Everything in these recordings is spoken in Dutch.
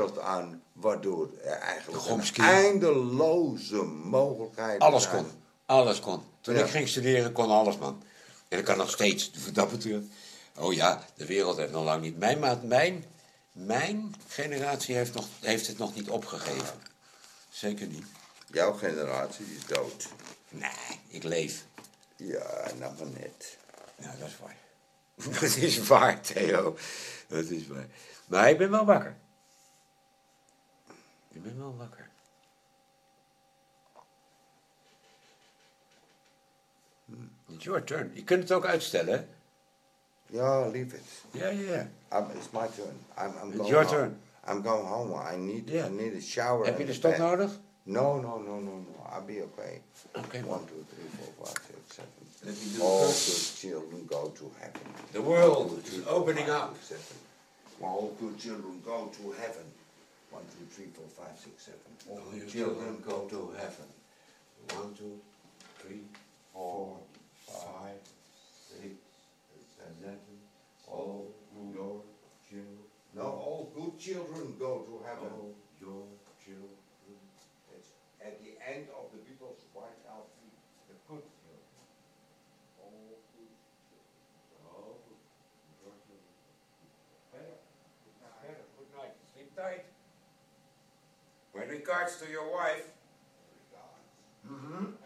wereld aan waardoor er eigenlijk een eindeloze mogelijkheden alles zijn. Alles kon. Toen ik ging studeren kon alles, man. En dat kan nog steeds, wat dat betreft. Oh ja, de wereld heeft nog lang niet... Mijn generatie heeft het nog niet opgegeven. Zeker niet. Jouw generatie is dood. Nee, ik leef. Ja, nou maar net. Nou, dat is waar. Dat is waar, Theo. Dat is waar. Maar ik ben wel wakker. Ik ben wel wakker. It's your turn. Je kunt het ook uitstellen, hè? Ja, leave it. Ja. It's my turn. I'm It's going your home. turn. I'm going home. I need a shower. Heb je and de stok bed. nodig? No. I'll be okay. Okay. 1, 2, 3, 4, 5, 6, 7. Let me do All the first. good children go to heaven. The world is opening up. 7. All good children go to heaven. 1, 2, 3, 4, 5, 6, 7. All good children go to heaven. 1, 2, 3, 4, 5, 6, 7. All your children. No, all good children go to heaven. All your children. It's at the end of the Beatles' White Album. The good children. All good children. All your children. Better. Good night. Sleep tight. My regards to your wife. Mm-hmm.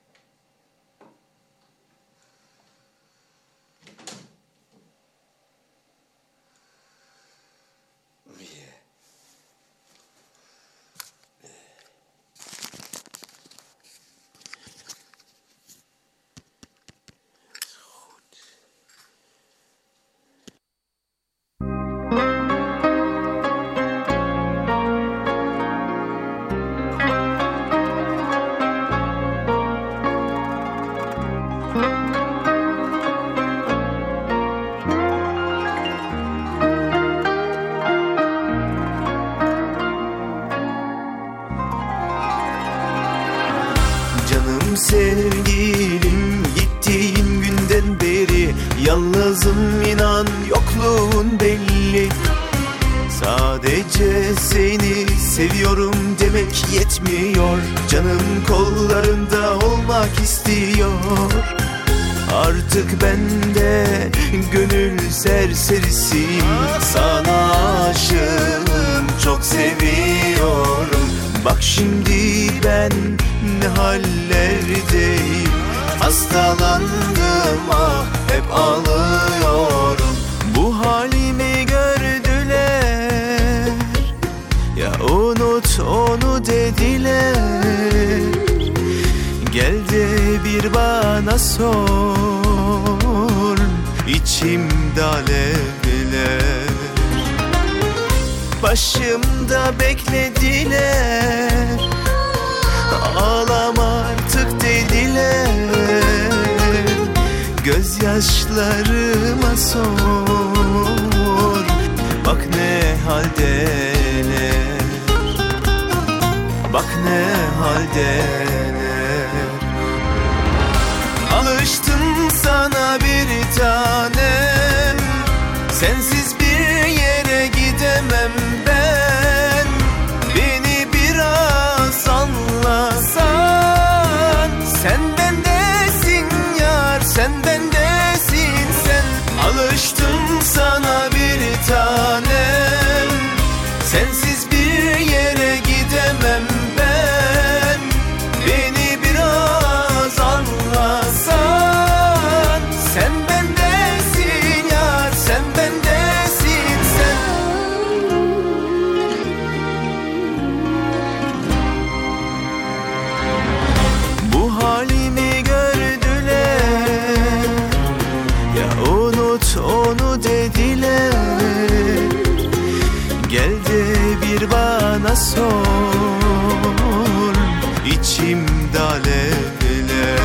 Sevgilim gittiğin günden beri yalnızım, inan yokluğun belli. Sadece seni seviyorum demek yetmiyor. Canım kollarında olmak istiyor. Artık ben de gönül serserisiyim. Sana aşığım, çok seviyorum. Bak şimdi ben ne hallerdeyim. Hastalandım, ah hep ağlıyorum. Bu halimi gördüler, ya unut onu dediler. Gel de bir bana sor, içimde alevler. Başımda beklediler, ağlama artık dediler. Gözyaşlarıma sor, bak ne haldeler. Bak ne haldeler. Alıştım sana bir tanem, sensiz bir yere gidemem ben. Beni biraz anlasan, sen bendesin yar, sen bendesin sen. Alıştım sana bir tanem, sensiz bir yere gidemem ben. Beni biraz anlasan, sen bendesin yar, sen bendesin sen. Bu halimi gördüler, ya unut onu dediler. Gel de bir bana sor, içimde alevler.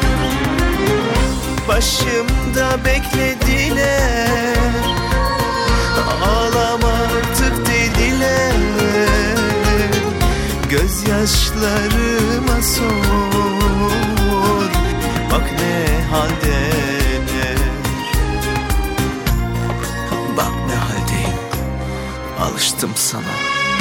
Başımda beklediler, ağlama artık dediler. Gözyaşlarıma sor, bak ne haldeler. Bak ne haldeyim, alıştım sana.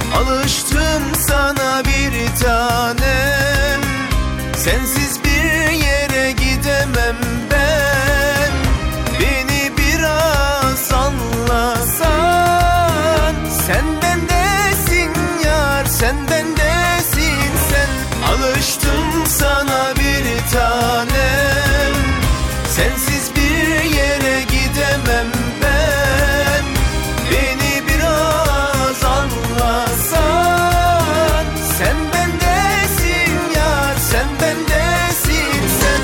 Alıştım sana bir tanem, sensiz bir yere gidemem ben. Beni biraz anlasan, sen bendesin yar, sen bendesin sen. Alıştım sana bir tanem, sensiz bir yere gidemem ben. Beni biraz anlasan, sen bendesin yar, sen bendesin sen.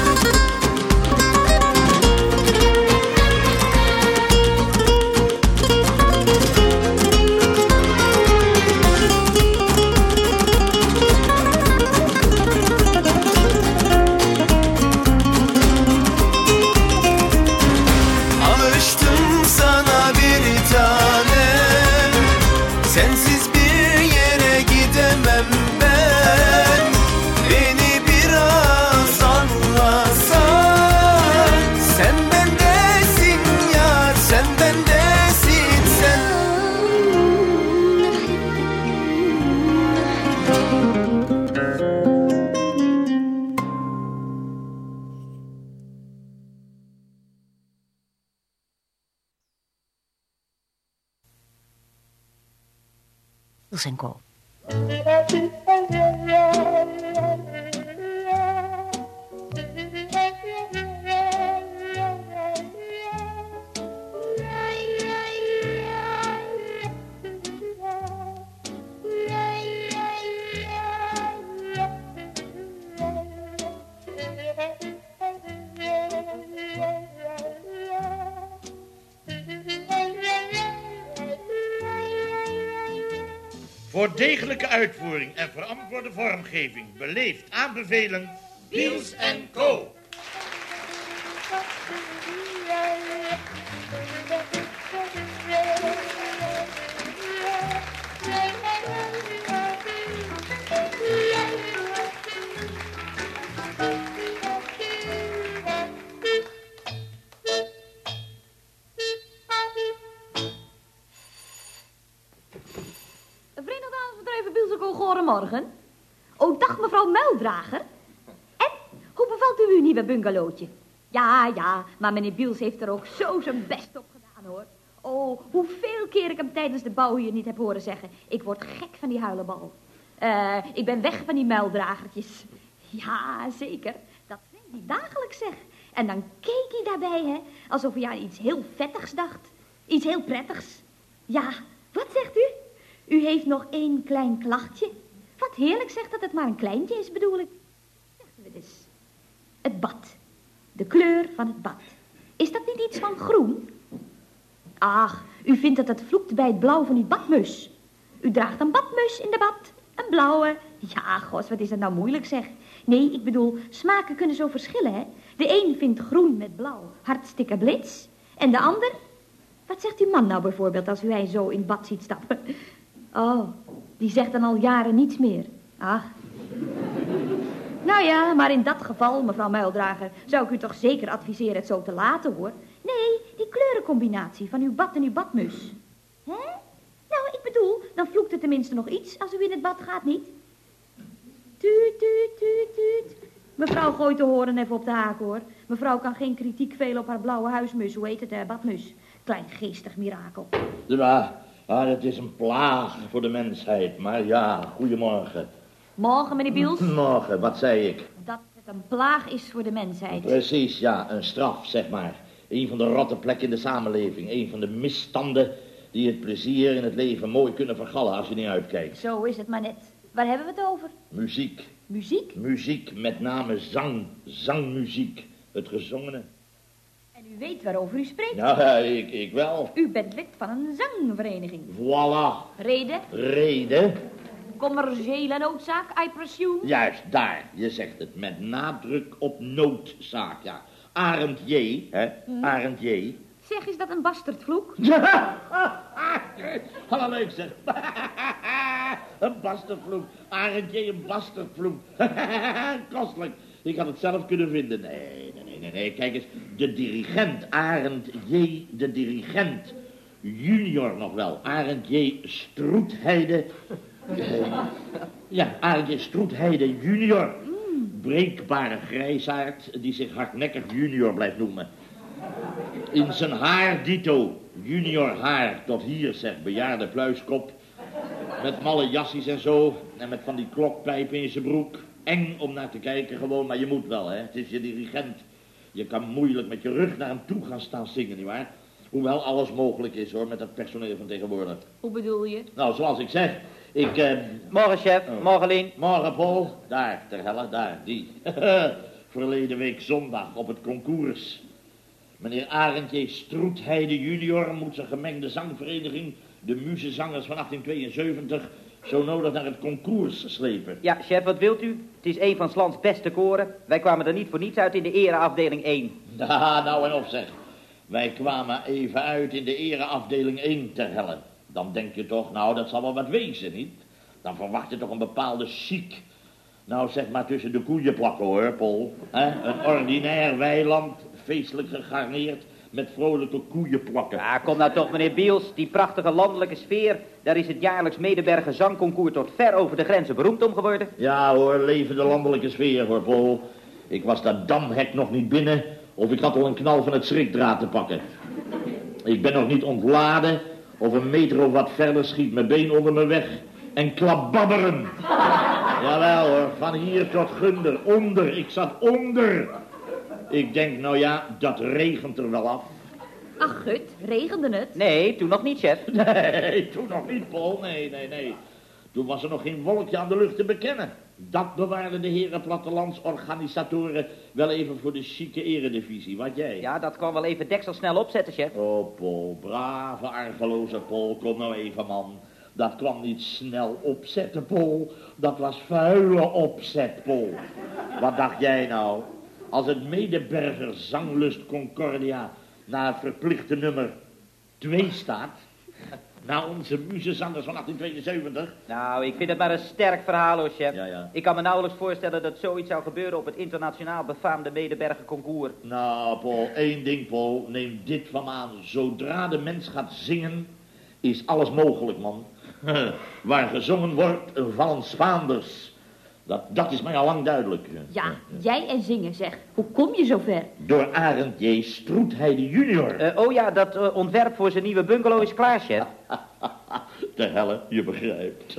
Alıştım sana bir tanem, sensiz bir yere gidemem ben. Beni biraz anlasan, sen bendesin yar, sen bendesin sen. Niels & Co. Voor degelijke uitvoering en verantwoorde vormgeving beleefd aanbevelen Niels & Co. Goedemorgen. Oh, dag mevrouw Muildrager. En, hoe bevalt u uw nieuwe bungalowtje? Ja, maar meneer Biels heeft er ook zo zijn best op gedaan, hoor. Oh, hoeveel keer ik hem tijdens de bouw hier niet heb horen zeggen. Ik word gek van die huilenbal. Ik ben weg van die muildragertjes. Ja, zeker. Dat vindt hij dagelijks, zeg. En dan keek hij daarbij, hè. Alsof hij aan iets heel vettigs dacht. Iets heel prettigs. Ja, wat zegt u? U heeft nog 1 klein klachtje. Wat heerlijk zegt dat het maar een kleintje is, bedoel ik. Zegt u het eens. Het bad. De kleur van het bad. Is dat niet iets van groen? Ach, u vindt dat het vloekt bij het blauw van die badmus. U draagt een badmus in de bad. Een blauwe. Ja, gos, wat is dat nou moeilijk, zeg. Nee, ik bedoel, smaken kunnen zo verschillen, hè. De een vindt groen met blauw hartstikke blits. En de ander... Wat zegt uw man nou bijvoorbeeld als u hij zo in het bad ziet stappen? Oh, die zegt dan al jaren niets meer. Ach. Nou ja, maar in dat geval, mevrouw Muildrager, zou ik u toch zeker adviseren het zo te laten, hoor. Nee, die kleurencombinatie van uw bad en uw badmus. Hè? Nou, ik bedoel, dan vloekt er tenminste nog iets als u in het bad gaat, niet? Tuut, tuut, tuut, tuut. Mevrouw gooit de horen even op de haak, hoor. Mevrouw kan geen kritiek velen op haar blauwe huismus, hoe heet het, hè, badmus. Klein geestig mirakel. Het is een plaag voor de mensheid, maar ja, goedemorgen. Morgen, meneer Biels? Morgen, wat zei ik? Dat het een plaag is voor de mensheid. Precies, ja, een straf, zeg maar. Een van de rotte plekken in de samenleving. Een van de misstanden die het plezier in het leven mooi kunnen vergallen als je niet uitkijkt. Zo is het maar net. Waar hebben we het over? Muziek. Muziek? Muziek, met name zang. Zangmuziek. Het gezongene. En u weet waarover u spreekt? Ja, ik wel. U bent lid van een zangvereniging. Voilà. Reden? Reden? Commerciële noodzaak, I presume? Juist, daar. Je zegt het. Met nadruk op noodzaak, ja. Arend J, hè? Arend J. Zeg, is dat een bastardvloek? Hallo, leuk zeg. Een bastardvloek. Arend J, een bastardvloek. Kostelijk. Ik had het zelf kunnen vinden. Nee. Kijk eens, de dirigent. Arend J, de dirigent. Junior nog wel. Arend J, Stroetheide. Ja, Arendtje Stroetheide junior. Breekbare grijsaard die zich hardnekkig junior blijft noemen. In zijn haar dito, junior haar, tot hier zeg, bejaarde pluiskop. Met malle jassies en zo, en met van die klokpijpen in zijn broek. Eng om naar te kijken gewoon, maar je moet wel, hè. Het is je dirigent. Je kan moeilijk met je rug naar hem toe gaan staan zingen, nietwaar? Hoewel alles mogelijk is, hoor, met het personeel van tegenwoordig. Hoe bedoel je? Nou, zoals ik zeg, Morgen, chef. Morgen, Lien. Morgen, Paul. Daar, ter helle, daar, die. Verleden week zondag op het concours. Meneer Arendtje Stroetheide junior moet zijn gemengde zangvereniging, de Muzenzangers van 1872, zo nodig naar het concours slepen. Ja, chef, wat wilt u? Het is een van 's lands beste koren. Wij kwamen er niet voor niets uit in de ereafdeling 1. Nou en op zeg. Wij kwamen even uit in de ereafdeling 1 ter helle. Dan denk je toch, nou, dat zal wel wat wezen, niet? Dan verwacht je toch een bepaalde chic. Nou, zeg maar tussen de koeien plakken, hoor, Paul. Een ordinair weiland, feestelijk gegarneerd, met vrolijke koeien plakken. Ja, kom nou toch, meneer Biels. Die prachtige landelijke sfeer. Daar is het jaarlijks Medebergen zangconcours tot ver over de grenzen beroemd om geworden. Ja, hoor, leven de landelijke sfeer, hoor, Paul. Ik was dat damhek nog niet binnen, of ik had al een knal van het schrikdraad te pakken. Ik ben nog niet ontladen, of een meter of wat verder schiet mijn been onder me weg en klababberen. Jawel hoor, van hier tot Gunder, onder, ik zat onder. Ik denk, nou ja, dat regent er wel af. Ach, gut, regende het? Nee, toen nog niet, chef. Nee, toen nog niet, Paul, nee. Toen was er nog geen wolkje aan de lucht te bekennen. Dat bewaarden de heren plattelandsorganisatoren wel even voor de chique eredivisie, wat jij? Ja, dat kwam wel even dekselsnel opzetten, chef. Oh, Paul, brave, argeloze Paul, kom nou even, man. Dat kwam niet snel opzetten, Paul. Dat was vuile opzet, Paul. Wat dacht jij nou? Als het Medeberger Zanglust Concordia na het verplichte nummer 2 staat, na onze Muzenzangers van 1872... Nou, ik vind het maar een sterk verhaal, hoor, chef. Ja. Ik kan me nauwelijks voorstellen dat zoiets zou gebeuren op het internationaal befaamde Medebergen concours. Nou, Paul, één ding, Paul. Neem dit van me aan. Zodra de mens gaat zingen, is alles mogelijk, man. Waar gezongen wordt, vallen Spaanders. Dat is mij al lang duidelijk. Ja, jij en zingen, zeg. Hoe kom je zover? Door Arendtje Stroetheide junior. Oh ja, dat ontwerp voor zijn nieuwe bungalow is klaar, chef. De helle, je begrijpt.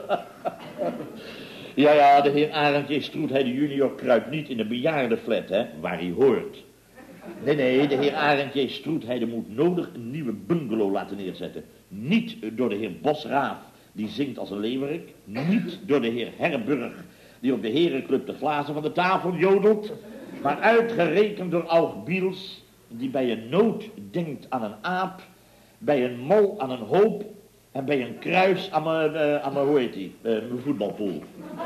Ja, de heer Arendtje Stroetheide junior kruipt niet in de bejaardenflat, hè, waar hij hoort. Nee, de heer Arendtje Stroetheide moet nodig een nieuwe bungalow laten neerzetten. Niet door de heer Bosraaf, die zingt als een leeuwerik. Niet door de heer Herburg, die op de herenclub de glazen van de tafel jodelt. Maar uitgerekend door Aug Biels, die bij een noot denkt aan een aap, bij een mol aan een hoop en bij een kruis aan mijn hoe heet die, mijn voetbalpool.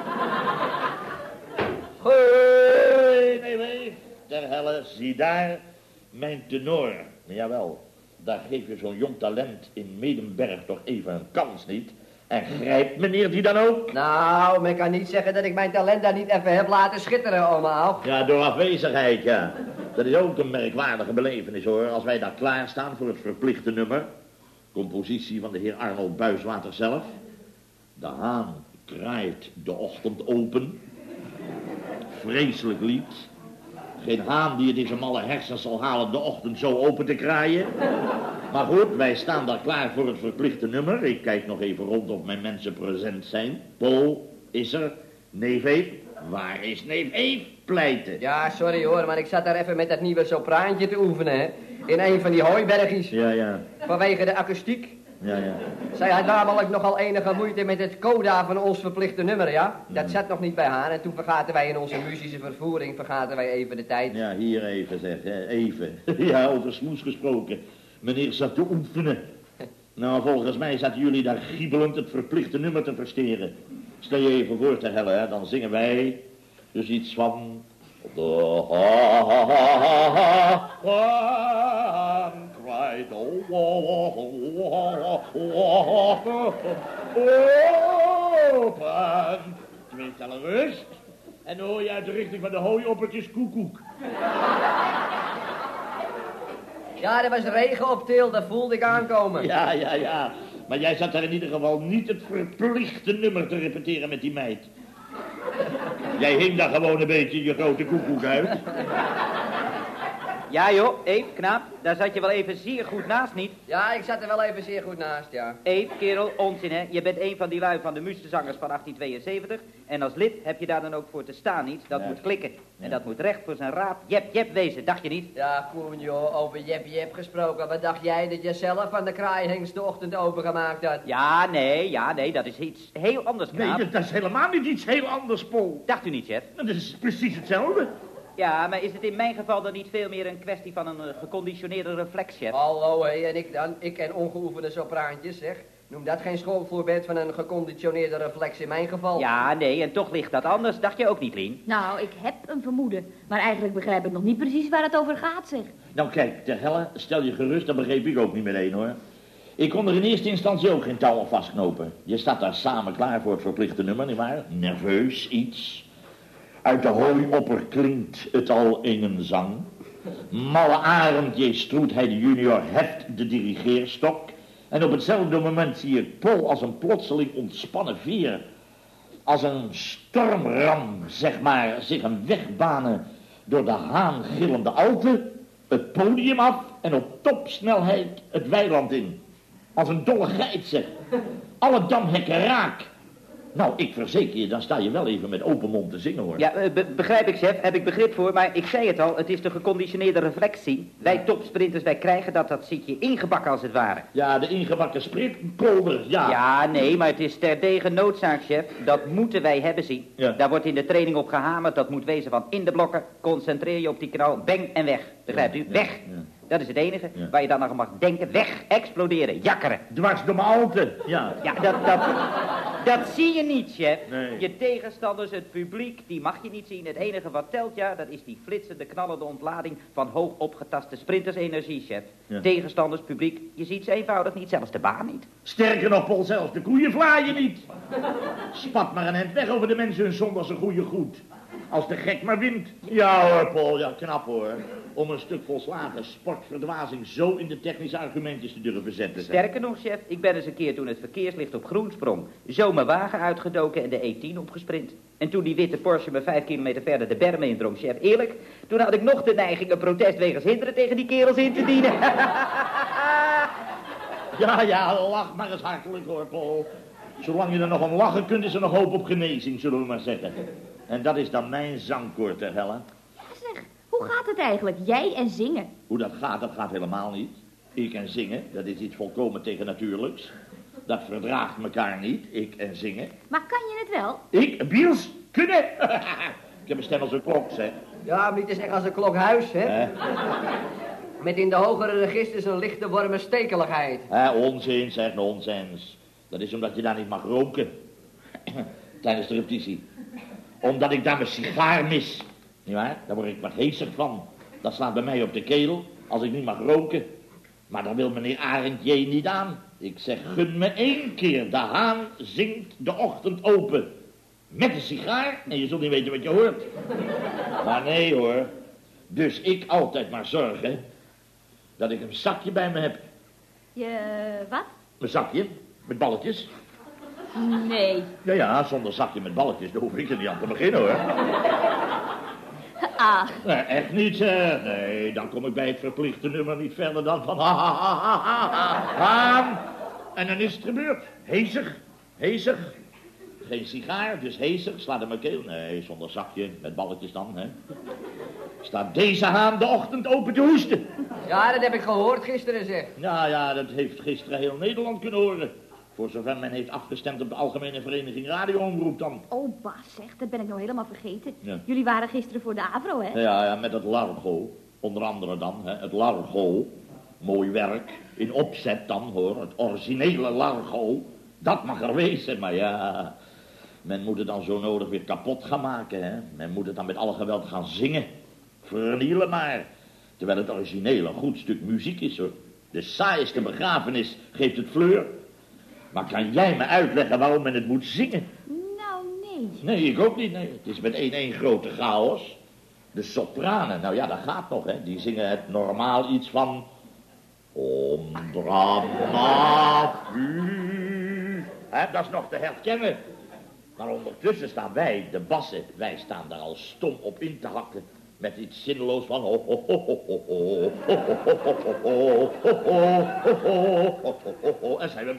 Nee, ter helle, zie daar mijn tenor. Jawel, daar geef je zo'n jong talent in Medenberg toch even een kans, niet? En grijpt meneer die dan ook? Nou, men kan niet zeggen dat ik mijn talent daar niet even heb laten schitteren, allemaal. Ja, door afwezigheid, ja. Dat is ook een merkwaardige belevenis, hoor. Als wij daar klaarstaan voor het verplichte nummer. Compositie van de heer Arnold Buiswater zelf. De haan kraait de ochtend open. Vreselijk lied. Geen haan die het in zijn malle hersens zal halen de ochtend zo open te kraaien. Maar goed, wij staan daar klaar voor het verplichte nummer. Ik kijk nog even rond of mijn mensen present zijn. Paul, is er? Neef Eef? Waar is neef Eef? Pleiten. Ja, sorry hoor, maar ik zat daar even met dat nieuwe sopraantje te oefenen, hè. In een van die hooibergjes. Ja. Vanwege de akoestiek. Ja. Zij had namelijk nogal enige moeite met het coda van ons verplichte nummer, ja. Dat zat nog niet bij haar en toen vergaten wij in onze muzische vervoering, even de tijd. Ja, hier even zeg, hè. Even. Ja, over smoes gesproken. Meneer zat te oefenen. Nou, volgens mij zaten jullie daar giebelend het verplichte nummer te versteren. Stel je even voor te hellen, hè. Dan zingen wij dus iets van... De haan kraait, open. 2 tellen rust. En dan hoor je uit de richting van de hooioppertjes koekoek. Ja, er was regen op Til, dat voelde ik aankomen. Ja. Maar jij zat daar in ieder geval niet het verplichte nummer te repeteren met die meid. Jij hing daar gewoon een beetje je grote koekoek uit. Ja joh, Eef, knaap, daar zat je wel even zeer goed naast, niet? Ja, ik zat er wel even zeer goed naast, ja. Eef, kerel, onzin hè. Je bent een van die lui van de Muustenzangers van 1872. En als lid heb je daar dan ook voor te staan, niet? Dat moet klikken. En dat moet recht voor zijn raap jep wezen, dacht je niet? Ja, Koen joh, over jep gesproken. Wat dacht jij dat je zelf van de kraaihengst de ochtend opengemaakt had? Ja, nee, dat is iets heel anders, knaap. Nee, dat is helemaal niet iets heel anders, Paul. Dacht u niet, chef? Dat is precies hetzelfde. Ja, maar is het in mijn geval dan niet veel meer een kwestie van een geconditioneerde reflex, chef? Hallo, hé, en ik dan? Ik en ongeoefende sopraantjes, zeg. Noem dat geen schoolvoorbeeld van een geconditioneerde reflex in mijn geval? Ja, nee, en toch ligt dat anders. Dacht je ook niet, Lien? Nou, ik heb een vermoeden. Maar eigenlijk begrijp ik nog niet precies waar het over gaat, zeg. Nou kijk, ter helle, stel je gerust, dat begreep ik ook niet meteen hoor. Ik kon er in eerste instantie ook geen touw aan vastknopen. Je staat daar samen klaar voor het verplichte nummer, nietwaar? Nerveus, iets. Uit de hooiopper klinkt het al in een zang. Malle Arend J. Stroetheide junior heft de dirigeerstok. En op hetzelfde moment zie ik Paul als een plotseling ontspannen veer. Als een stormram, zeg maar, zich een weg banen door de haangillende Alte. Het podium af en op topsnelheid het weiland in. Als een dolle geit, zeg. Alle damhekken raak. Nou, ik verzeker je, dan sta je wel even met open mond te zingen, hoor. Ja, begrijp ik, chef. Heb ik begrip voor. Maar ik zei het al, het is de geconditioneerde reflexie. Wij topsprinters, wij krijgen dat zit je ingebakken als het ware. Ja, de ingebakken sprintkolder, ja. Ja, nee, maar het is terdege noodzaak, chef. Dat moeten wij hebben zien. Ja. Daar wordt in de training op gehamerd. Dat moet wezen van in de blokken. Concentreer je op die knal, bang en weg. Begrijpt u? Weg. Ja. Dat is het enige Ja. waar je dan nog mag denken. Weg, exploderen, jakkeren. Dwars door mijn Alte, ja. Ja, dat zie je niet, chef. Nee. Je tegenstanders, het publiek, die mag je niet zien. Het enige wat telt, ja, dat is die flitsende, knallende ontlading van hoog opgetaste sprintersenergie, chef. Ja. Tegenstanders, publiek, je ziet ze eenvoudig niet, zelfs de baan niet. Sterker nog, Paul, zelfs de koeien vlaaien niet. Spat maar een end weg over de mensen hun zondags een goede goed. Als de gek maar wint. Ja hoor, Paul, ja, knap hoor. Om een stuk volslagen sportverdwazing zo in de technische argumentjes te durven zetten. Sterker nog, chef, ik ben eens een keer toen het verkeerslicht op groen sprong, zo mijn wagen uitgedoken en de E10 opgesprint. En toen die witte Porsche me 5 kilometer verder de berm indrong, chef, eerlijk, toen had ik nog de neiging een protest wegens hinderen tegen die kerels in te dienen. Ja, lach maar eens hartelijk hoor, Paul. Zolang je er nog om lachen kunt, is er nog hoop op genezing, zullen we maar zeggen. En dat is dan mijn zangkoor, ter helle. Zeg, hoe gaat het eigenlijk? Jij en zingen? Hoe dat gaat helemaal niet. Ik en zingen, dat is iets volkomen tegennatuurlijks. Dat verdraagt elkaar niet, ik en zingen. Maar kan je het wel? Ik, Biels, kunnen. Ik heb een stem als een klok, zeg. Ja, maar niet te zeggen als een klokhuis, hè? Met in de hogere registers een lichte warme stekeligheid. Onzin, zeg, nonsens. Dat is omdat je daar niet mag roken. Tijdens de repetitie. Omdat ik daar mijn sigaar mis. Nietwaar? Daar word ik wat heesig van. Dat slaat bij mij op de keel als ik niet mag roken. Maar daar wil meneer Arend J. niet aan. Ik zeg, gun me 1 keer. De haan zingt de ochtend open. Met een sigaar en je zult niet weten wat je hoort. Maar nee hoor. Dus ik altijd maar zorgen dat ik een zakje bij me heb. Je, wat? Een zakje met balletjes. Nee. Ja, zonder zakje met balletjes, daar hoef ik er niet aan te beginnen hoor. Ach, Nee, echt niet, zeg. Nee, dan kom ik bij het verplichte nummer niet verder dan van ha, ha, ha, ha, ha, ha, aan. En dan is het gebeurd. Hezig. Geen sigaar, dus hezig, slaat in mijn keel. Nee, zonder zakje, met balletjes dan, hè. Staat deze haan de ochtend open te hoesten. Ja, dat heb ik gehoord gisteren, zeg. Ja, dat heeft gisteren heel Nederland kunnen horen. Voor zover men heeft afgestemd op de Algemene Vereniging Radioomroep dan. oh Bas, zeg, dat ben ik nou helemaal vergeten. Ja. Jullie waren gisteren voor de AVRO, hè? Ja, met het largo. Onder andere dan, hè, het largo. Mooi werk. In opzet dan, hoor. Het originele largo. Dat mag er wezen, maar ja... Men moet het dan zo nodig weer kapot gaan maken, hè. Men moet het dan met alle geweld gaan zingen. Vernielen maar. Terwijl het originele een goed stuk muziek is, hoor. De saaiste begrafenis geeft het fleur. Maar kan jij me uitleggen waarom men het moet zingen? Nou, nee. Nee, ik ook niet, nee. Het is met één grote chaos. De sopranen, nou ja, dat gaat nog, hè. Die zingen het normaal iets van... Om dramafu. Dat is nog te herkennen. Maar ondertussen staan wij, de bassen, wij staan daar al stom op in te hakken. Met iets zinloos van en zijn we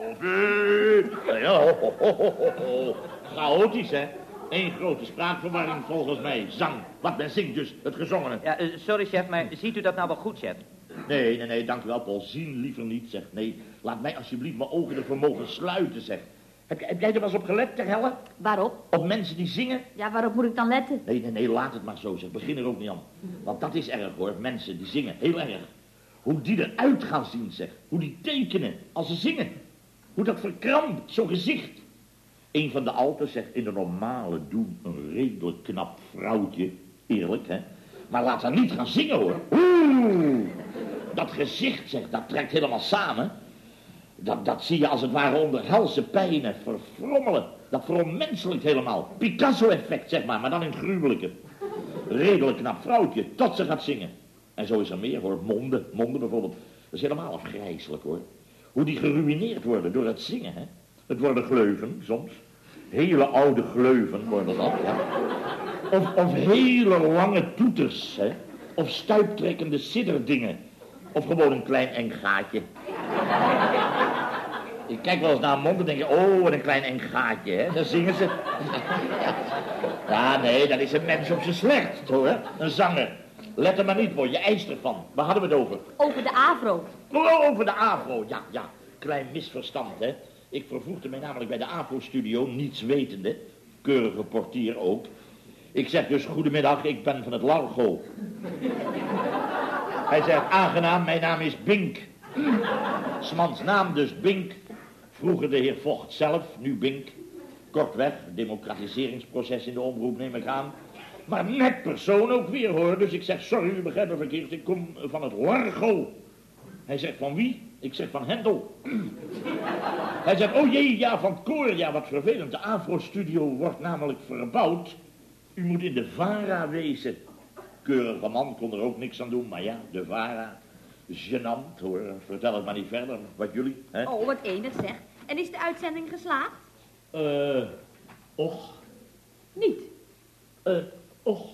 chaotisch, hè? Eén grote spraakverwarring volgens mij. Zang. Wat men zingt dus, het gezongene. Ja, sorry chef, maar ziet u dat nou wel goed, chef? Nee, dank u wel, Paul. Zien liever niet, zeg. Nee, laat mij alsjeblieft mijn ogen ervoor mogen sluiten, zeg. Heb jij er wel eens op gelet, ter helle? Waarop? Op mensen die zingen? Ja, waarop moet ik dan letten? Nee, laat het maar zo, zeg. Begin er ook niet aan. Want dat is erg, hoor. Mensen die zingen, heel erg. Hoe die eruit gaan zien, zeg. Hoe die tekenen als ze zingen. Hoe dat verkrampt, zo'n gezicht. Een van de alten zegt, in de normale doen een redelijk knap vrouwtje. Eerlijk, hè. Maar laat haar niet gaan zingen, hoor. Oeh, dat gezicht, zeg, dat trekt helemaal samen. Dat zie je als het ware onder helse pijnen verfrommelen. Dat veronmenselijkt helemaal. Picasso-effect, zeg maar dan in het gruwelijke. Redelijk knap vrouwtje, tot ze gaat zingen. En zo is er meer, hoor. Monden bijvoorbeeld. Dat is helemaal afgrijselijk, hoor. Hoe die geruïneerd worden door het zingen, hè. Het worden gleuven, soms. Hele oude gleuven worden dat, ja. Of hele lange toeters, hè. Of stuiptrekkende sidderdingen. Of gewoon een klein eng gaatje. Ik kijk wel eens naar een mond en denk je, oh, wat een klein eng gaatje, hè. Dan zingen ze. Ja, nee, dat is een mens op zijn slechtst, hoor. Een zanger. Let er maar niet voor, je eist ervan. Waar hadden we het over? Over de AVRO. Oh, over de AVRO, ja. Klein misverstand, hè. Ik vervoegde mij namelijk bij de AVRO-studio, niets wetende. Keurige portier ook. Ik zeg dus, goedemiddag, ik ben van het Largo. Hij zegt, aangenaam, mijn naam is Bink. 's mans naam dus Bink. Vroeger de heer Vocht zelf, nu Bink. Kortweg, democratiseringsproces in de omroep neem ik aan. Maar met persoon ook weer, hoor. Dus ik zeg, sorry, u begrijpt me verkeerd, ik kom van het Largo. Hij zegt, van wie? Ik zeg, van Hendel. Hij zegt, oh jee, ja, van het koor, ja, wat vervelend. De AVRO-studio wordt namelijk verbouwd. U moet in de VARA wezen. Keurige man, kon er ook niks aan doen, maar ja, de VARA. Genant, hoor. Vertel het maar niet verder, wat jullie, hè? Oh, wat enig zeg. En is de uitzending geslaagd? Och. Niet. Och.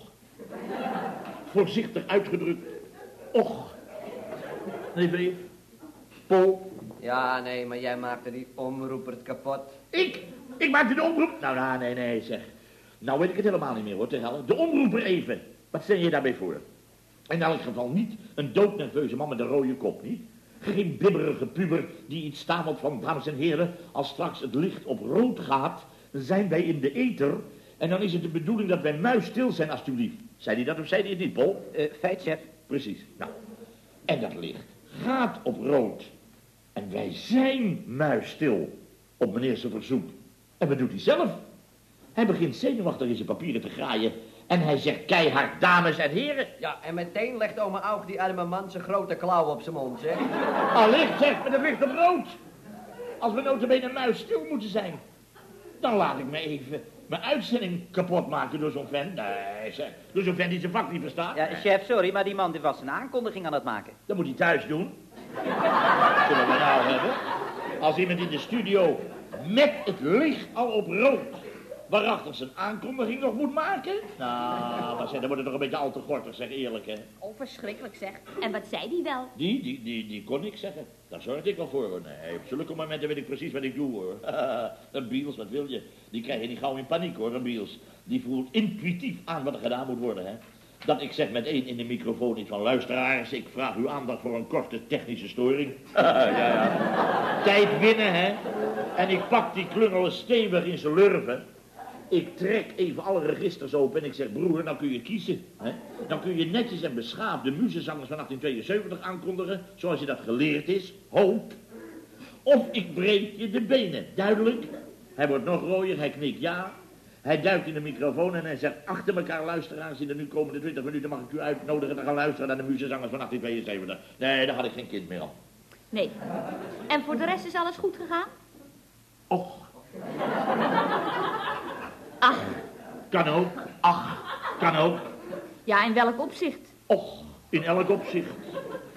Voorzichtig uitgedrukt. Och. Nee, brief. Paul. Ja, nee, maar jij maakte die omroeper het kapot. Ik maakte de omroep? Nou, nee, zeg. Nou weet ik het helemaal niet meer, hoor, te helle. De omroeper even. Wat stel je daarbij voor? In elk geval niet een doodnerveuze man met een rode kop, niet? Geen bibberige puber die iets stamelt van, dames en heren, als straks het licht op rood gaat, dan zijn wij in de ether en dan is het de bedoeling dat wij muisstil zijn, alstublieft. Zei hij dat of zei hij het niet, Paul? Feit, chef. Precies, nou. En dat licht gaat op rood. En wij zijn muisstil op meneer zijn verzoek. En wat doet hij zelf? Hij begint zenuwachtig in zijn papieren te graaien. En hij zegt keihard, dames en heren. Ja, en meteen legt oma Aug die arme man zijn grote klauw op zijn mond, zeg. Allicht, zeg, met het licht op rood. Als we notabene muisstil moeten zijn. Dan laat ik me even mijn uitzending kapot maken door zo'n vent. Nee, zeg, door zo'n vent die zijn vak niet verstaat. Ja, chef, sorry, maar die man die was een aankondiging aan het maken. Dat moet hij thuis doen. Zullen we nou hebben? Als iemand in de studio met het licht al op rood waarachtig zijn aankondiging nog moet maken? Nou, maar zeg, dan wordt het toch een beetje al te gortig, zeg, eerlijk, hè? Oh, verschrikkelijk zeg. En wat zei die wel? Die kon ik zeggen. Daar zorgde ik wel voor, hoor. Nee, op zulke momenten weet ik precies wat ik doe, hoor. Een Biels, wat wil je? Die krijg je niet gauw in paniek, hoor, een Biels. Die voelt intuïtief aan wat er gedaan moet worden, hè? Dat ik zeg met één in de microfoon iets van, luisteraars, ik vraag uw aandacht voor een korte technische storing. ja. Tijd winnen, hè? En ik pak die klungelen stevig in zijn lurven. Ik trek even alle registers open en ik zeg, broer, nou kun je kiezen. Hè? Dan kun je netjes en beschaafd de muzenzangers van 1872 aankondigen, zoals je dat geleerd is. Hoop. Of ik breek je de benen. Duidelijk. Hij wordt nog rooier, hij knikt ja. Hij duikt in de microfoon en hij zegt, achter elkaar luisteraars, in de nu komende 20 minuten mag ik u uitnodigen te gaan luisteren naar de muzenzangers van 1872. Nee, daar had ik geen kind meer aan. Nee. En voor de rest is alles goed gegaan? Och. Ach. Kan ook. Ach. Kan ook. Ja, in welk opzicht? Och. In elk opzicht.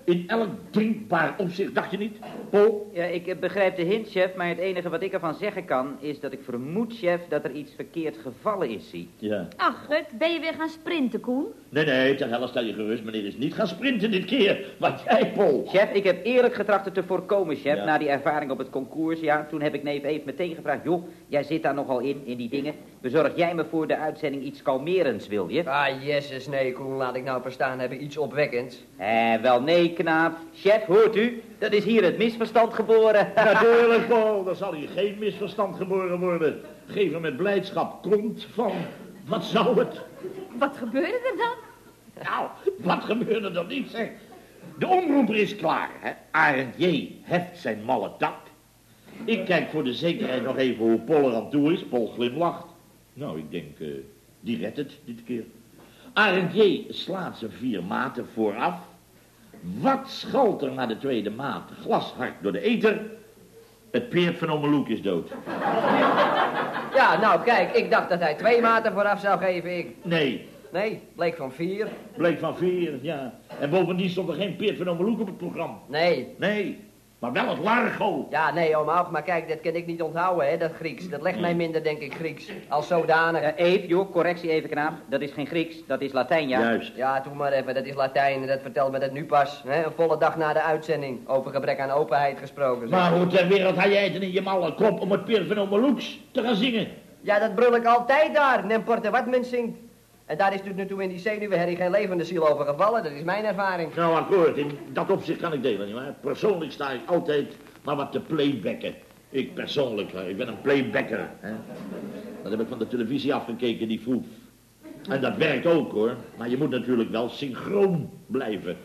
In elk drinkbaar opzicht, dacht je niet, Paul? Ja, ik begrijp de hint, chef, maar het enige wat ik ervan zeggen kan... is dat ik vermoed, chef, dat er iets verkeerd gevallen is, zie. Ja. Ach, Gut, ben je weer gaan sprinten, Koen? Nee, ter helle stel je gerust, meneer is niet gaan sprinten dit keer. Wat jij, Paul? Chef, ik heb eerlijk getracht het te voorkomen, chef. Ja. Na die ervaring op het concours, ja. Toen heb ik neef Eve meteen gevraagd... joh, jij zit daar nogal in die dingen. Bezorg jij me voor de uitzending iets kalmerends, wil je? Ah, jezus, nee, Koen, laat ik nou verstaan hebben. Iets opwekkends. Wel nee, knaap. Chef, hoort u? Dat is hier het misverstand geboren. Natuurlijk, Paul, dan zal hier geen misverstand geboren worden. Geef hem met blijdschap kont van... Wat zou het? Wat gebeurde er dan? Nou, wat gebeurde er niet, zeg? De omroeper is klaar, hè? Arend J. heft zijn malle tak. Ik kijk voor de zekerheid nog even hoe Paul er aan toe is. Paul glimlacht. Nou, ik denk, die redt het dit keer. Arend J. slaat zijn 4 maten vooraf. Wat schalt er naar de tweede maat? Glashard door de ether. Het peert van Ome Loek is dood. Ja, nou kijk, ik dacht dat hij 2 maten vooraf zou geven, ik. Nee, Nee, bleek van 4. bleek van 4, ja. En bovendien stond er geen peert van Ome Loek op het programma. Nee. Nee, maar wel het Largo. Ja, nee, oom Aug, maar kijk, dat kan ik niet onthouden, hè, dat Grieks. Dat legt mij minder, denk ik, Grieks. Als zodanig. Eve, joh, correctie even, knaap. Dat is geen Grieks, dat is Latijn, ja. Juist. Ja, doe maar even, dat is Latijn en dat vertelt me dat nu pas. Hè? Een volle dag na de uitzending, over gebrek aan openheid gesproken. zeg. Maar hoe ter wereld had jij het in je malle kop om het peert van Ome Loeks te gaan zingen? Ja, dat brul ik altijd daar, n'importe wat men zingt. En daar is tot nu toe in die zenuwenherrie geen levende ziel over gevallen, dat is mijn ervaring. Nou, akkoord, in dat opzicht kan ik delen, nietwaar? Persoonlijk sta ik altijd maar wat te playbacken. Ik persoonlijk, ik ben een playbacker. Hè? Dat heb ik van de televisie afgekeken, die foef. En dat werkt ook, hoor. Maar je moet natuurlijk wel synchroon blijven.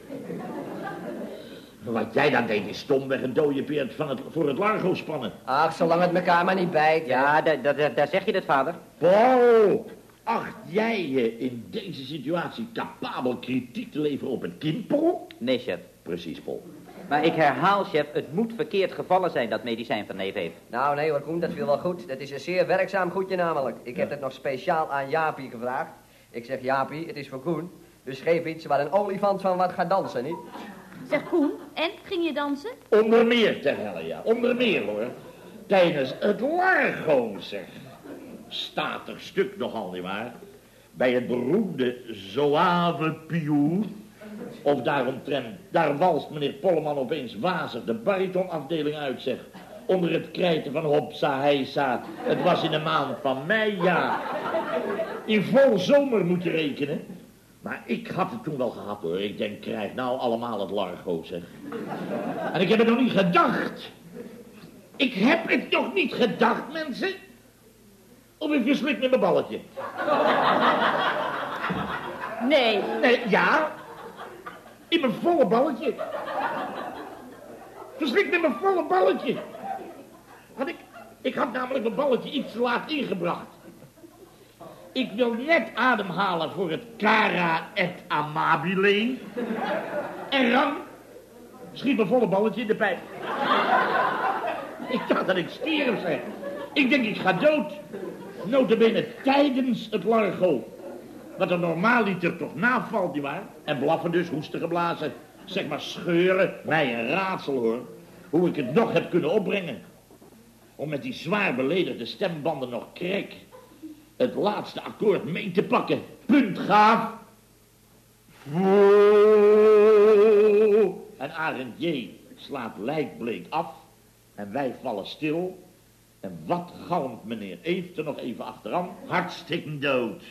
Wat jij dan deed is stomweg een dode peert voor het Largo spannen. Ach, zolang het elkaar maar niet bijt. hè. Ja, daar zeg je het, vader. Paul, acht jij je in deze situatie capabel kritiek te leveren op een kind, Paul? Nee, chef. Precies, Paul. Maar ik herhaal, chef, het moet verkeerd gevallen zijn, dat medicijn van neef Eve. Nou, nee hoor, Koen, dat viel wel goed. Dat is een zeer werkzaam goedje namelijk. Ik heb het nog speciaal aan Jaapie gevraagd. Ik zeg, Jaapie, het is voor Koen. Dus geef iets waar een olifant van wat gaat dansen, niet? Zeg Koen, en, ging je dansen? Onder meer ter helle, ja. Onder meer, hoor. Tijdens het Largo, zeg. Statig stuk nogal, nietwaar? Bij het beroemde Zoave Pioe. Of daaromtrent, daar walst meneer Polleman opeens wazig de baritonafdeling uit, zeg. Onder het krijten van Hopsa Heisa. Het was in de maand van mei, ja. In vol zomer moet je rekenen. Maar ik had het toen wel gehad, hoor. Ik denk, krijg nou allemaal het Largo, zeg. En ik heb het nog niet gedacht. Ik heb het nog niet gedacht, mensen. Of ik verslik met mijn balletje. Nee. Nee, ja. In mijn volle balletje. Verslik met mijn volle balletje. Ik had namelijk mijn balletje iets te laat ingebracht. Ik wil net ademhalen voor het cara et amabile. En rang schiet mijn volle balletje in de pijp. Ik dacht dat ik stierf, zeg. Ik denk ik ga dood. Notabene tijdens het Largo. Wat er normaal er toch navalt, nietwaar? En blaffen dus, hoesten geblazen. Zeg maar scheuren. Mij een raadsel, hoor. Hoe ik het nog heb kunnen opbrengen. Om met die zwaar beledigde stembanden nog krek het laatste akkoord mee te pakken. Punt gaaf. En Arend J. slaat lijkbleek af. En wij vallen stil. En wat galmt meneer Eve er nog even achteraan? Hartstikke dood.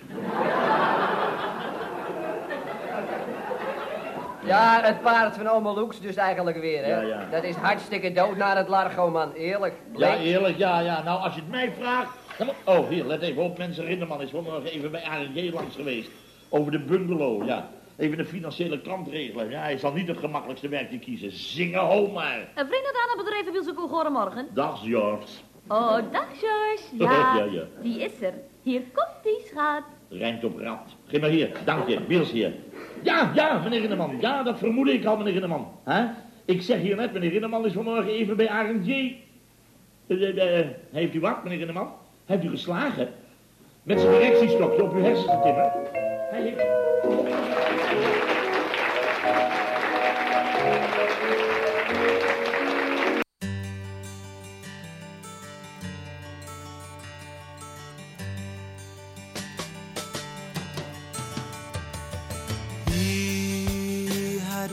Ja, het paard van Ome Loeks dus eigenlijk weer, hè? Ja. Dat is hartstikke dood naar het Largo, man. Eerlijk. Ja, eerlijk, ja. Nou, als je het mij vraagt... Oh, hier, let even op, mensen. Rinderman is vanmorgen even bij Arend J. langs geweest. Over de bungalow, ja. Even de financiële kant regelen. Ja, hij zal niet het gemakkelijkste werkje kiezen. Zingen, ho maar. Een vriend aan het bedrijf wil ze Koen goedemorgen. Dag, George. Oh, dag George. Ja, Ja. die is er. Hier komt die, schat. Rijmt op rat. Geef maar hier, dank je. Biels hier. Ja, meneer Rinderman. Ja, dat vermoedde ik al, meneer Rinderman. Ik zeg hier net, meneer Rinderman is vanmorgen even bij Arend J. Heeft u wat, meneer Rinderman? Heeft u geslagen? Met zijn correctiestokje op uw hersens timmeren? Hij heeft...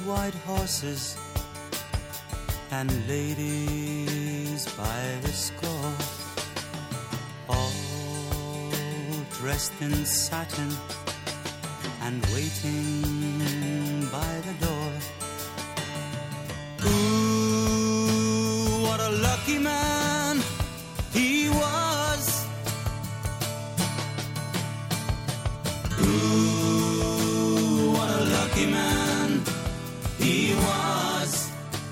white horses and ladies by the score, all dressed in satin and waiting by the door. Ooh, what a lucky man he was. Ooh, what a lucky man he was.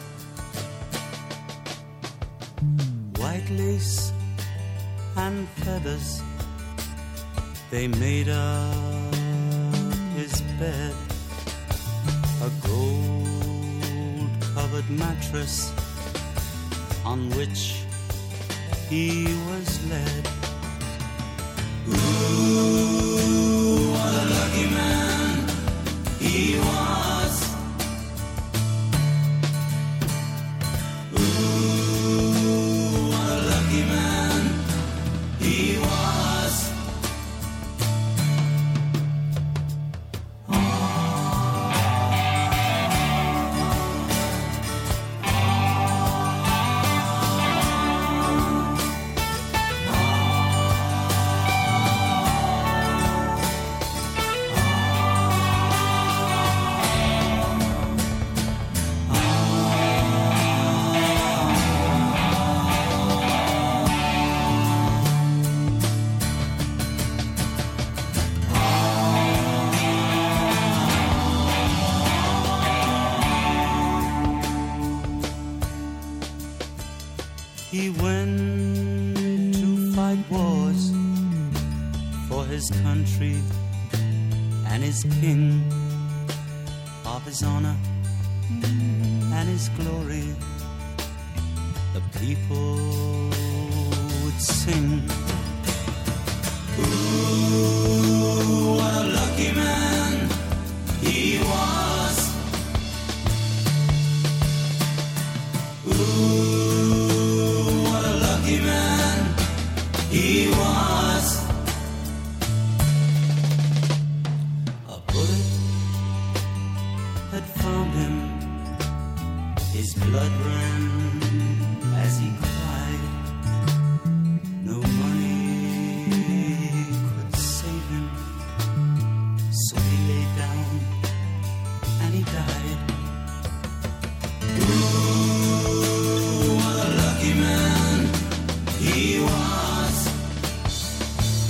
White lace and feathers, they made up his bed. A gold-covered mattress on which he was led. Ooh, what a lucky man he was. Ooh, what a lucky man he was. He went to fight wars for his country and his king, of his honor and his glory. The people would sing. Ooh, what a lucky man he was. Ooh, what a lucky man he was. A bullet had found him. His blood ran as he cried. No money could save him, so he lay down and he died. Ooh, what a lucky man he was.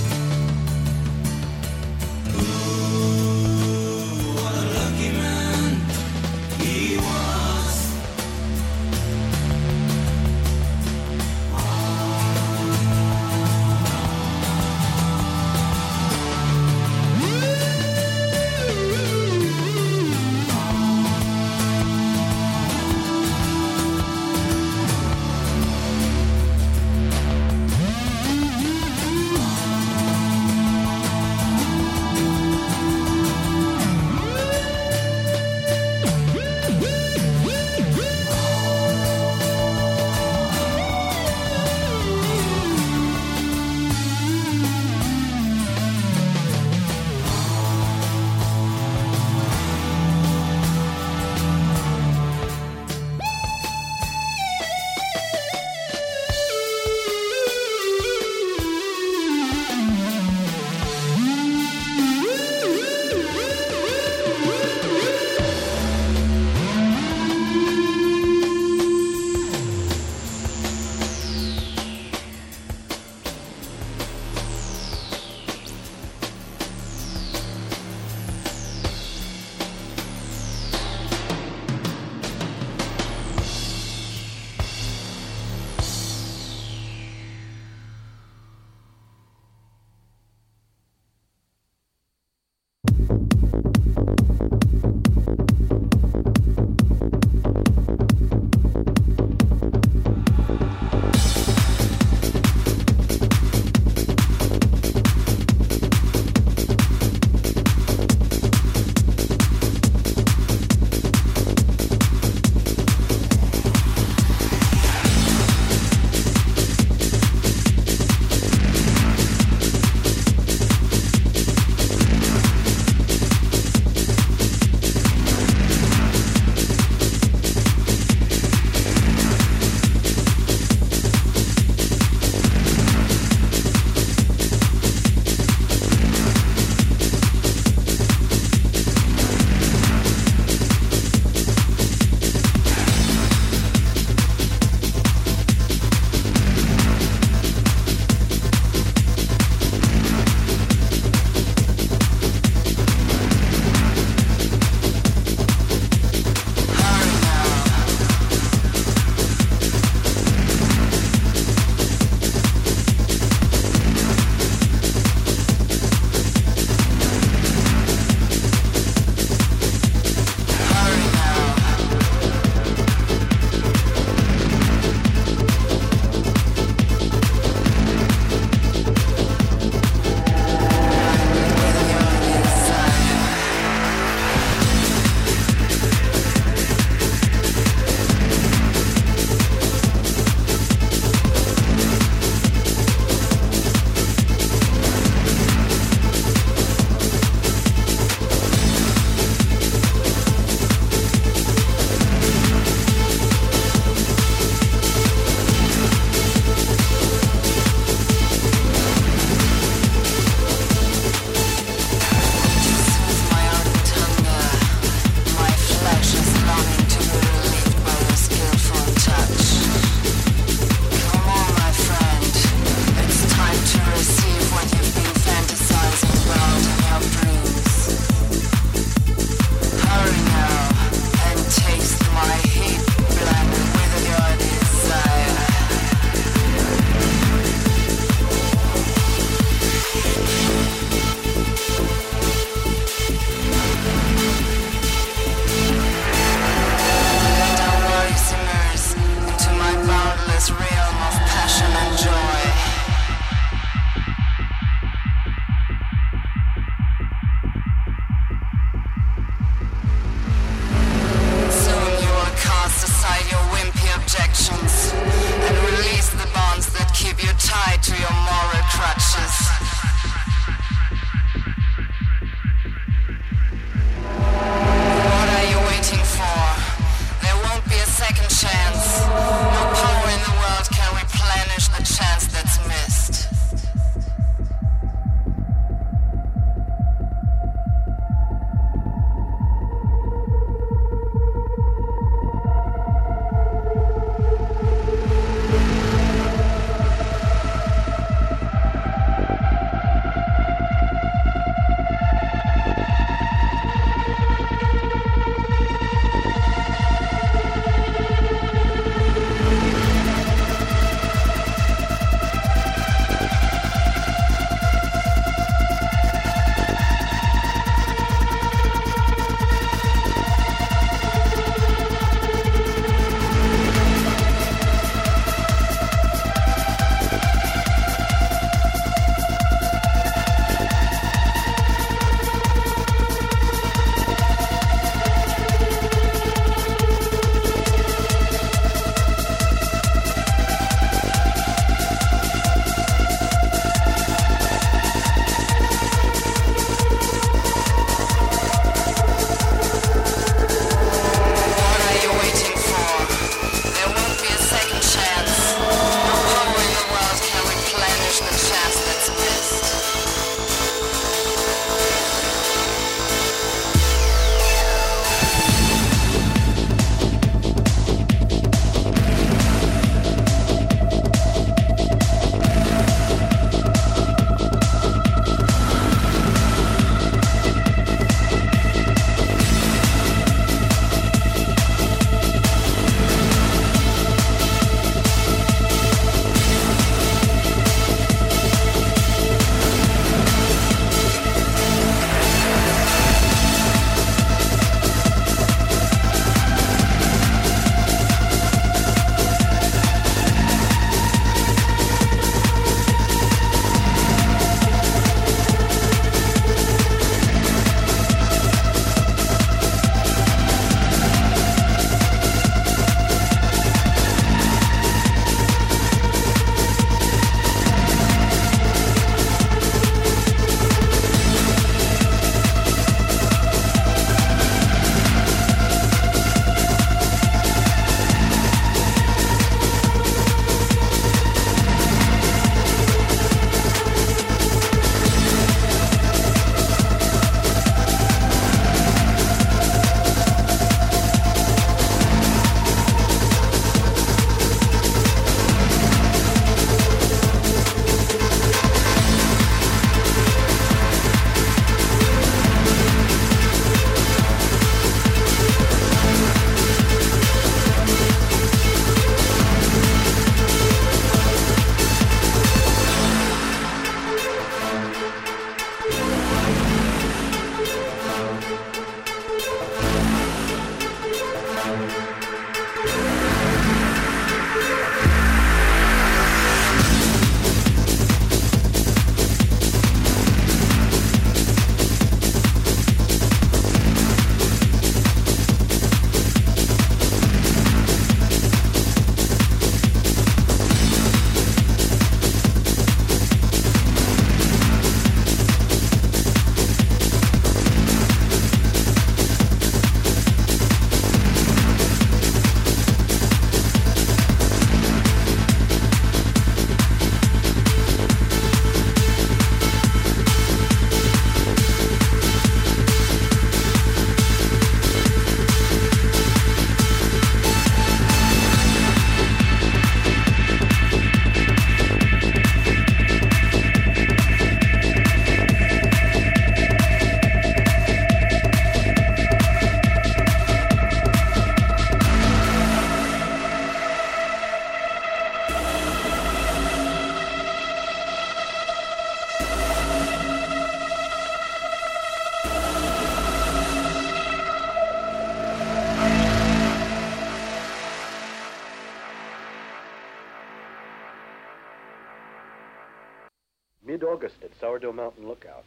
Mid-August at Sourdough Mountain Lookout.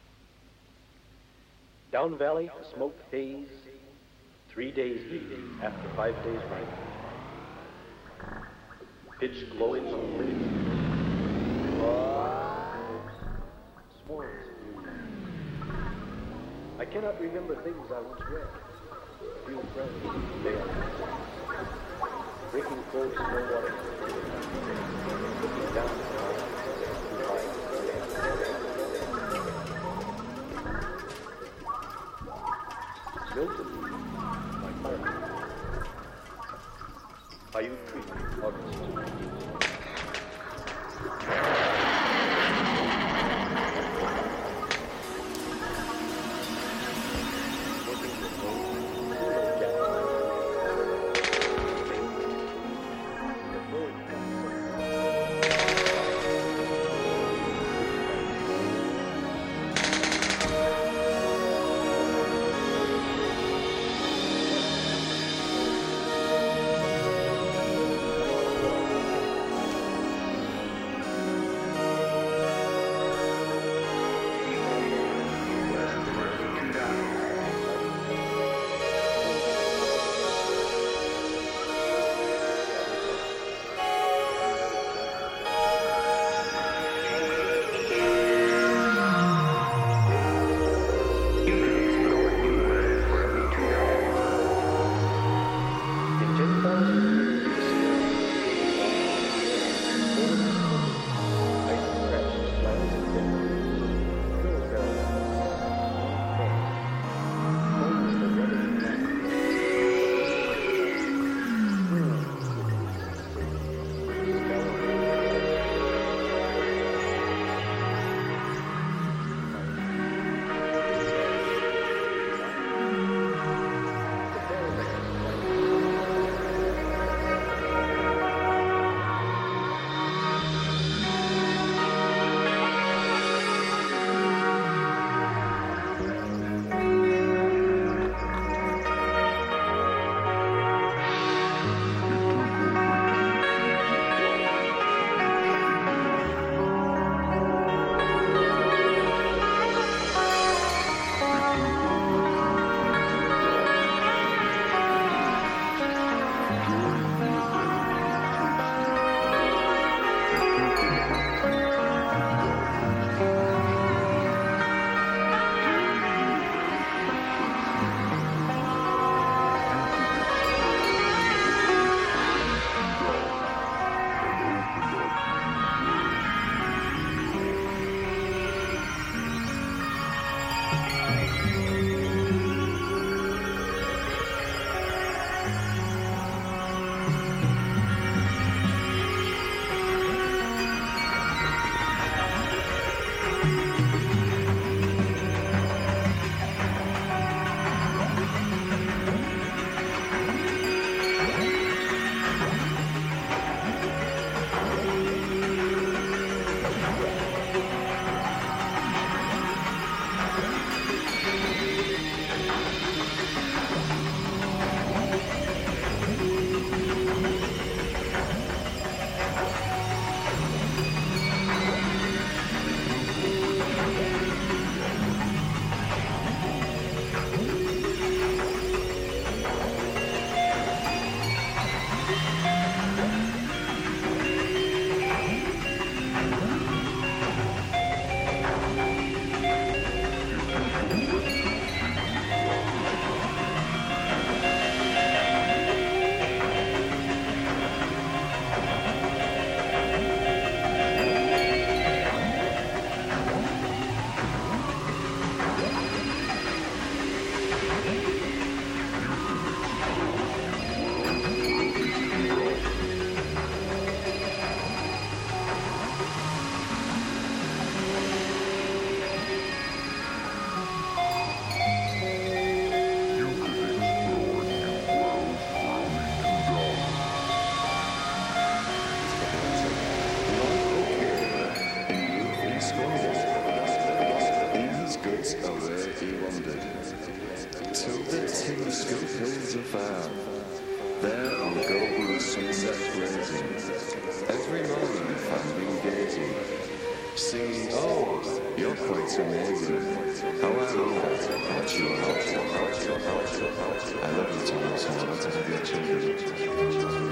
Down valley, a smoke haze, 3 days heat after 5 days rain. Pitch glowing on the ridge. Swans. I cannot remember things I once read. Few friends, they are drinking cold snow water. Looking down Milton, my partner. Paiute Creek, August. hills are found. There on golden sunset blazing, every morning finding gaiety. singing, "Oh, you're quite amazing. How I love that about you. I love you, Thomas. I want to have your children."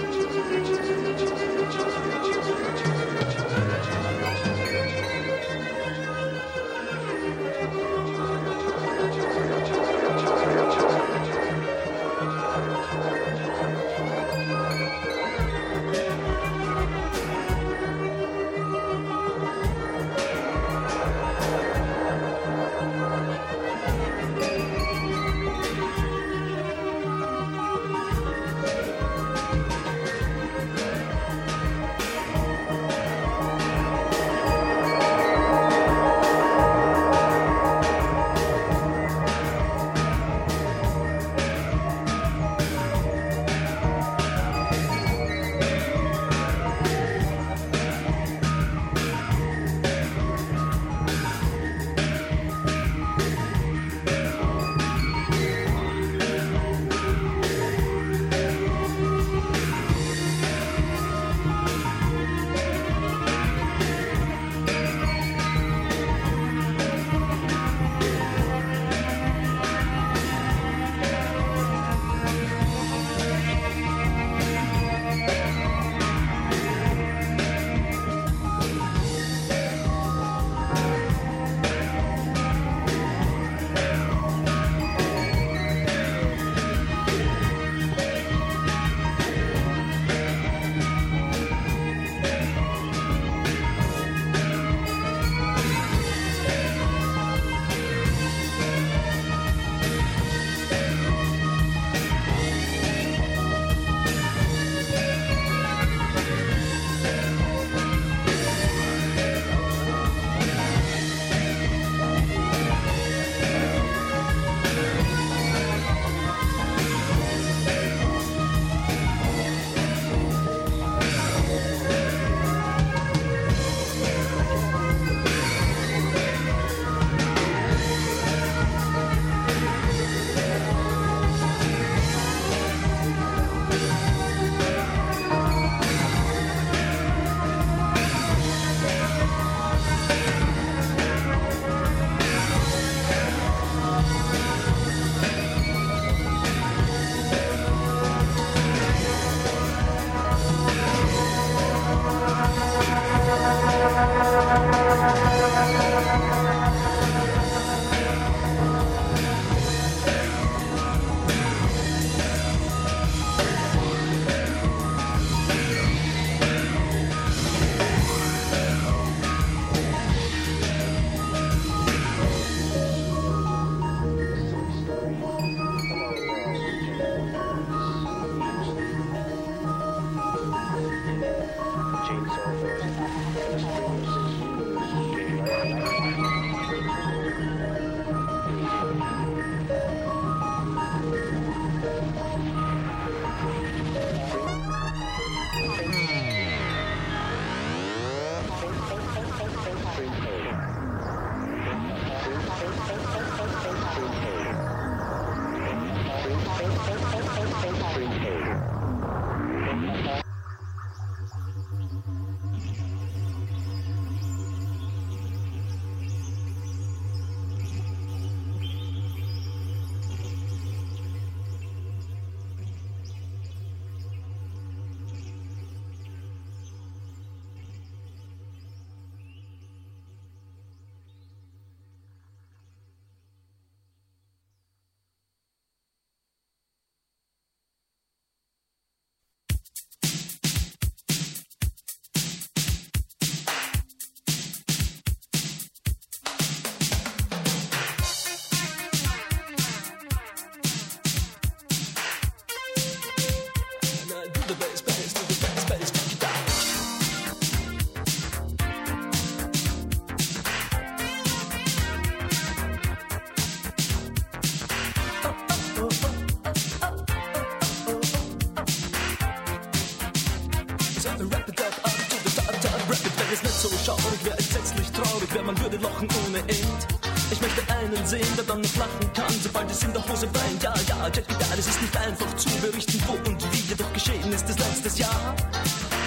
man würde lachen ohne End. Ich möchte einen sehen, der dann noch lachen kann, sobald es in der Hose brennt. Ja, ja, Jet Gitarre, es ist nicht einfach zu berichten, wo und wie, jedoch geschehen ist es letztes Jahr.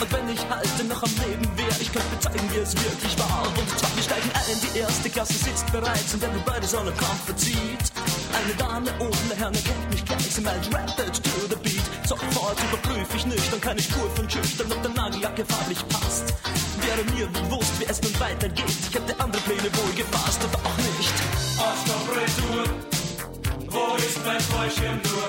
Und wenn ich heute noch am Leben wäre, ich könnte mir zeigen, wie es wirklich war. Und zwar, wir steigen ein, die erste Klasse sitzt bereits und everybody so eine Kampf verzieht. Eine Dame ohne Herne kennt mich gleich, sie meint Rapid to the Beat. Sofort überprüfe ich nüchtern, keine Spur von schüchtern, ob der Nageljacke farblich passt. Wäre mir bewusst, wie es nun weitergeht, ich hätte andere Pläne wohl gefasst, aber auch nicht. Arschloch-Retour, wo ist mein Fallschirm nur?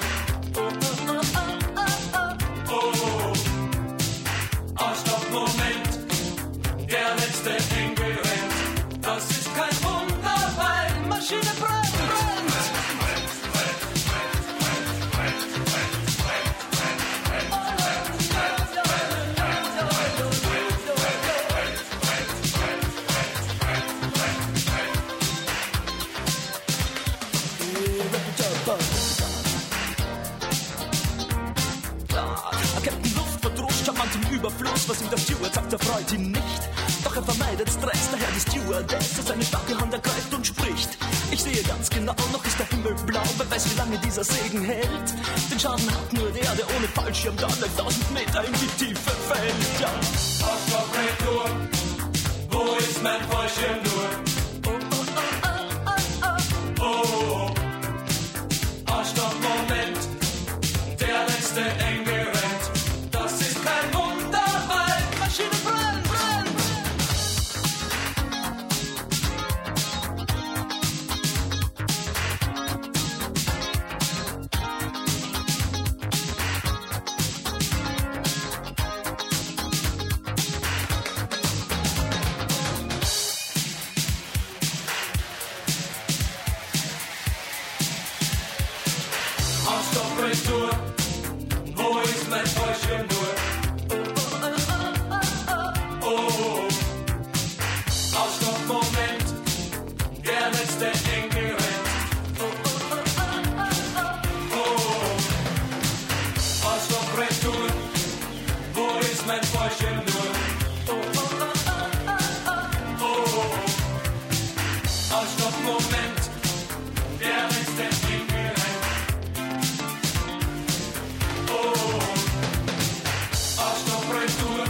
Oh, Arschloch-Moment, der letzte Engel rennt. Das ist kein Wunder, weil Maschine brennt. Überfluss, was ihm der Steward sagt, erfreut ihn nicht. Doch er vermeidet Stress, daher die Stewardess seine starke Hand ergreift und spricht. Ich sehe ganz genau, noch ist der Himmel blau, wer weiß, wie lange dieser Segen hält. Den Schaden hat nur der ohne Fallschirm da 1000 Meter in die Tiefe fällt, ja. Arschloch-Retour, wo ist mein Fallschirm nur? Oh, Arschloch-Moment, der letzte Engel rennt. Das ist kein Wunder, weil Maschine brennt, brennt. Arschloch-Retour, wo ist mein Fallschirm nur? Oh, Arschloch-Moment, der letzte Engel rennt. Oh, Arschloch-Retour, wo ist mein Fallschirm nur? Oh, Arschloch-Moment, der letzte Engel rennt. Oh, Arschloch-Retour.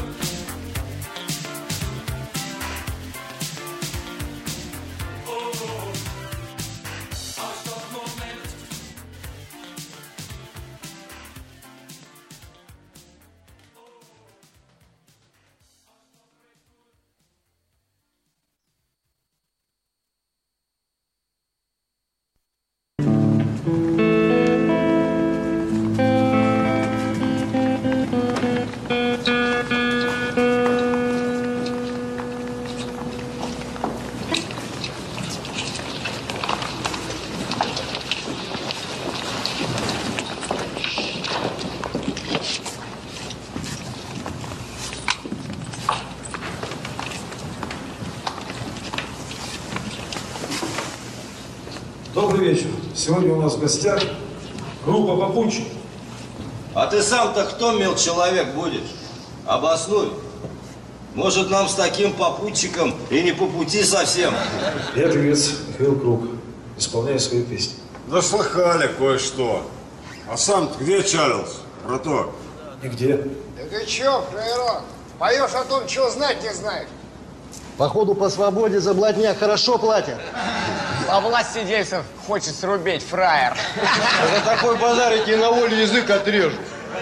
Добрый вечер. Сегодня у нас в гостях группа попутчиков. А ты сам-то кто, мил человек, будешь? Обоснуй. Может, нам с таким попутчиком и не по пути совсем? Я певец Михаил Круг. Исполняю свои песни. Да слыхали кое-что. А сам-то где чалился, браток? Нигде. Да ты чё, фраерок? Поешь о том, чего знать не знаешь. Походу, по свободе за блатня хорошо платят. А власть сидельцев хочет срубить, фраер. За такой базар и на волю язык отрежу.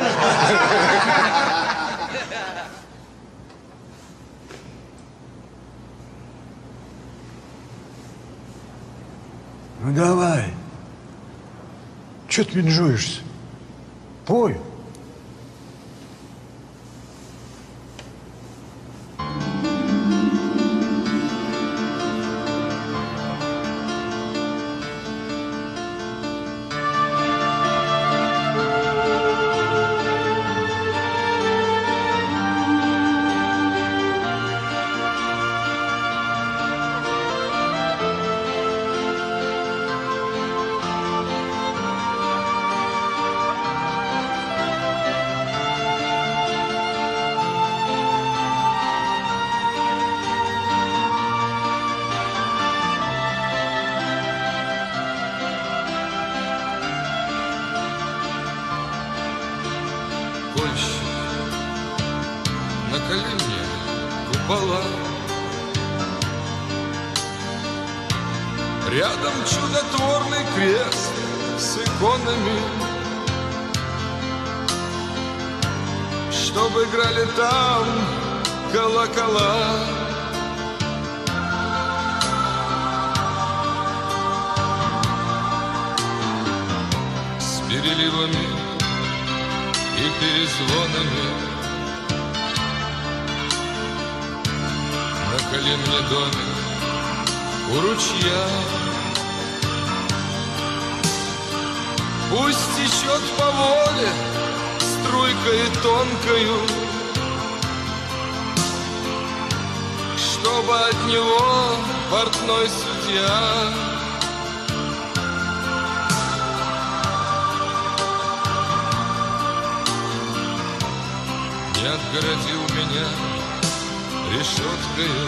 Ну давай. Чё ты менжуешься? Пой. Рядом чудотворный крест с иконами, чтобы играли там колокола. С переливами и перезвонами наколи мне домик у ручья. Пусть течет по воле струйкой тонкою, чтобы от него портной судья не отгородил меня решеткою.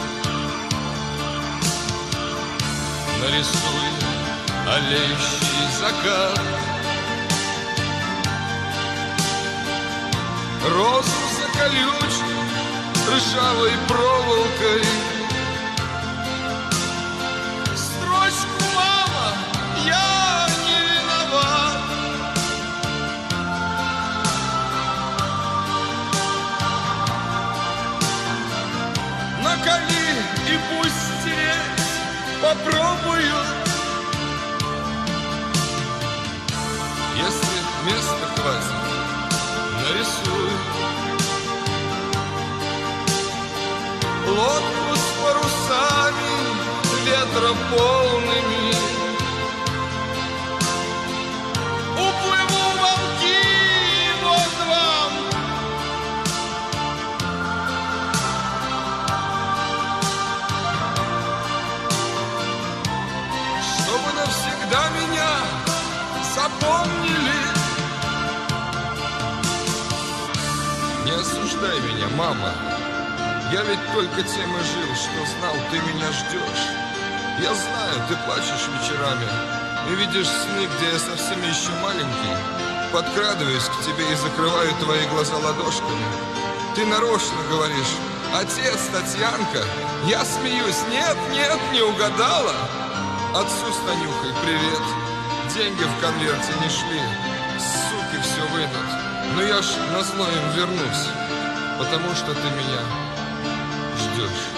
Нарисуй олеющий закат, розу заколючь ржавой проволокой. Строчку, мама, я не виноват. Наколи и пусть стереть попробую. Если места хватит, нарисую лодку с парусами ветрополными. Уплыву в волки, вот вам. Чтобы навсегда меня запомнили. Не осуждай меня, мама. Я ведь только тем и жил, что знал, ты меня ждешь. Я знаю, ты плачешь вечерами и видишь сны, где я совсем еще маленький. Подкрадываюсь к тебе и закрываю твои глаза ладошками. Ты нарочно говоришь: отец, Татьянка. Я смеюсь: нет, нет, не угадала. Отцу с Танюхой привет. Деньги в конверте не шли, суки все вынут. Но я ж назло им вернусь, потому что ты меня ждешь.